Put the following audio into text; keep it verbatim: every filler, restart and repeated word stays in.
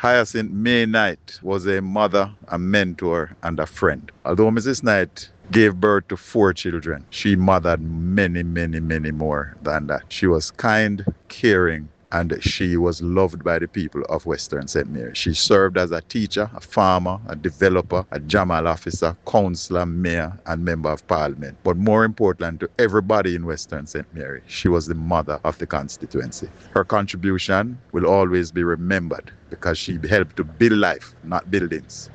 Hyacinth May Knight was a mother, a mentor, and a friend. Although Missus Knight gave birth to four children, she mothered many, many, many more than that. She was kind, caring, and she was loved by the people of Western Saint Mary. She served as a teacher, a farmer, a developer, a Jamal officer, councillor, mayor, and member of parliament. But more important to everybody in Western Saint Mary, she was the mother of the constituency. Her contribution will always be remembered because she helped to build life, not buildings.